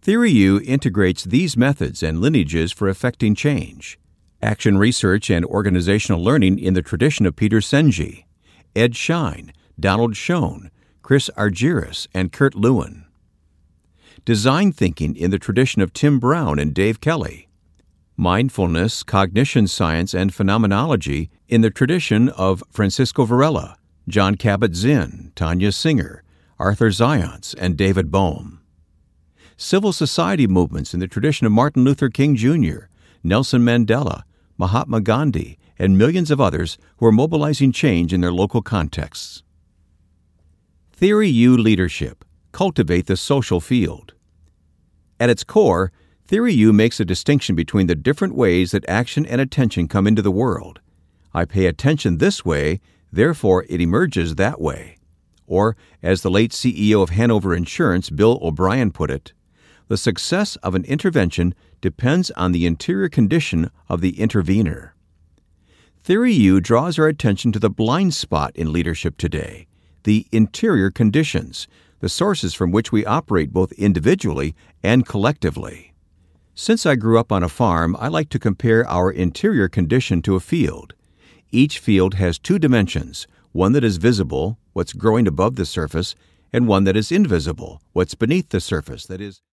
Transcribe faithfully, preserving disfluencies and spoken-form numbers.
Theory U integrates these methods and lineages for effecting change. Action research and organizational learning in the tradition of Peter Senge, Ed Schein, Donald Schoen, Chris Argyris, and Kurt Lewin. Design thinking in the tradition of Tim Brown and Dave Kelly. Mindfulness, cognition science, and phenomenology in the tradition of Francisco Varela, John Kabat-Zinn, Tanya Singer, Arthur Zions, and David Bohm. Civil society movements in the tradition of Martin Luther King Junior, Nelson Mandela, Mahatma Gandhi, and millions of others who are mobilizing change in their local contexts. Theory U leadership. Cultivate the social field. At its core, Theory U makes a distinction between the different ways that action and attention come into the world. I pay attention this way, therefore it emerges that way. Or, as the late C E O of Hanover Insurance, Bill O'Brien, put it, the success of an intervention depends on the interior condition of the intervener. Theory U draws our attention to the blind spot in leadership today, the interior conditions, the sources from which we operate both individually and collectively. Since I grew up on a farm, I like to compare our interior condition to a field. Each field has two dimensions, one that is visible, what's growing above the surface, and one that is invisible, what's beneath the surface, that is